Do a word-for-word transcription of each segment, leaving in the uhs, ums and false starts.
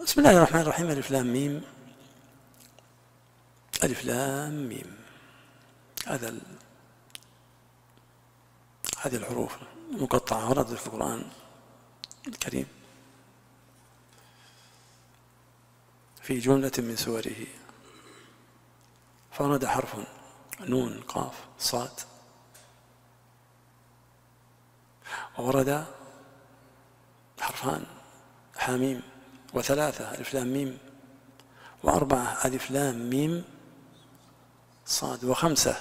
بسم الله الرحمن الرحيم. ألف لام ميم، ألف لام ميم. هذا ال... هذه الحروف مقطعة وردت في القرآن الكريم في جملة من سوره، فورد حرف نون قاف صاد، وورد حرفان حاميم، وثلاثة ألف لام ميم، وأربعة ألف لام ميم صاد، وخمسة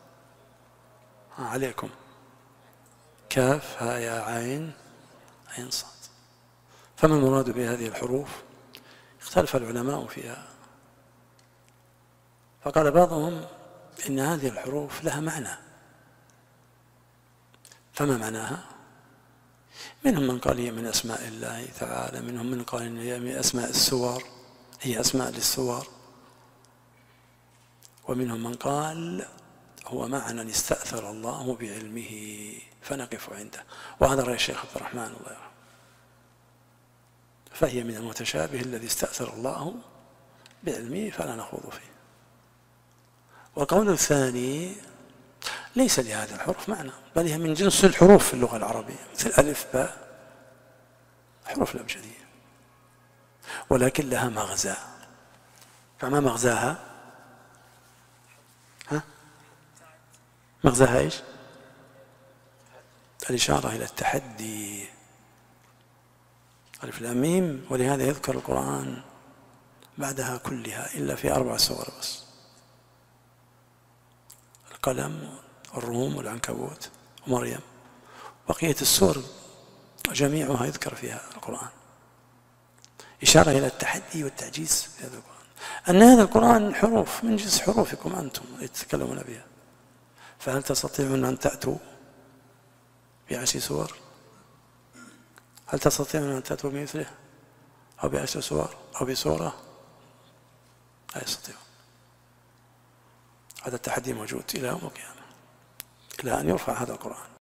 عليكم كاف ها يا عين عين صاد. فما المراد بهذه الحروف؟ اختلف العلماء فيها، فقال بعضهم إن هذه الحروف لها معنى. فما معناها؟ منهم من قال هي من أسماء الله تعالى، منهم من قال إن هي من أسماء السور، هي أسماء للسور، ومنهم من قال هو معنى استأثر الله بعلمه فنقف عنده، وهذا رأي الشيخ عبد الرحمن الله يرحمه. فهي من المتشابه الذي استأثر الله بعلمه فلا نخوض فيه. والقول الثاني ليس لهذه الحروف معنى، بل هي من جنس الحروف في اللغة العربية، مثل ألف باء، حروف الأبجدية، ولكن لها مغزى. فما مغزاها؟ ها؟ مغزاها ايش؟ الإشارة إلى التحدي. ألف لام ميم، ولهذا يذكر القرآن بعدها كلها إلا في أربع سور بس: القلم والروم والعنكبوت ومريم. بقية السور جميعها يذكر فيها القرآن، إشارة إلى التحدي والتعجيز في هذا القرآن، أن هذا القرآن حروف من جنس حروفكم أنتم يتكلمون بها. فهل تستطيعون أن تأتوا بعشر سور؟ هل تستطيعون أن تأتوا بمثله أو بعشر سور أو بسورة؟ لا يستطيعون. هذا التحدي موجود إلى يوم القيامة، إلى أن يرفع هذا القرآن.